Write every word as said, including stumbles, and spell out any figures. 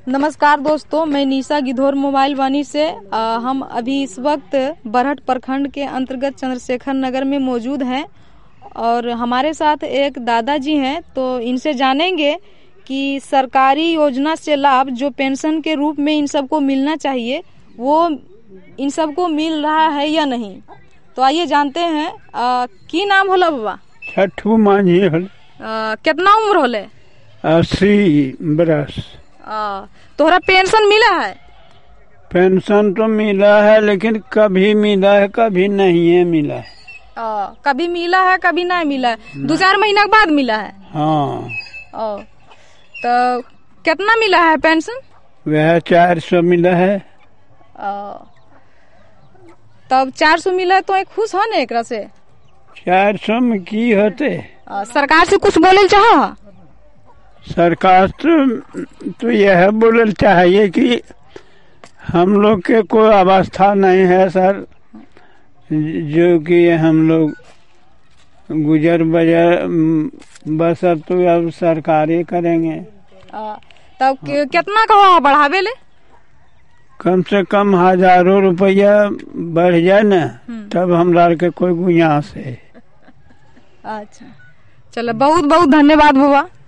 नमस्कार दोस्तों, मैं निशा गिद्धौर मोबाइल वाणी से आ, हम अभी इस वक्त बरहट प्रखंड के अंतर्गत चंद्रशेखर नगर में मौजूद हैं और हमारे साथ एक दादाजी हैं। तो इनसे जानेंगे कि सरकारी योजना से लाभ जो पेंशन के रूप में इन सबको मिलना चाहिए वो इन सबको मिल रहा है या नहीं। तो आइए जानते हैं। आ, की नाम होला बाबा? छठू मांझी होल। कितना उम्र होले? अस्सी बरस। तोहरा पेंशन मिला है? पेंशन तो मिला है, लेकिन कभी मिला है कभी नहीं है मिला है। आ, कभी मिला है कभी नहीं मिला है, दो चार महीना के बाद मिला है। हाँ। आ, तो कितना मिला है पेंशन? वह चार सौ मिला है। आ, तब चार सौ मिला है तो एक खुश हो न एकरा से? चार सौ में की होते? आ, सरकार से कुछ बोले चाह? सरकार तो, तो यह बोलना चाहिए कि हम लोग के कोई अवस्था नहीं है सर, जो कि हम लोग गुजर बजर बस अब तो अब सरकार ही करेंगे। तब कितना कहो बढ़ावे ले? कम से कम हजारों रुपया बढ़ जाए ना, तब हमरा के कोई गुंजाइश है। अच्छा, चलो बहुत बहुत धन्यवाद बाबा।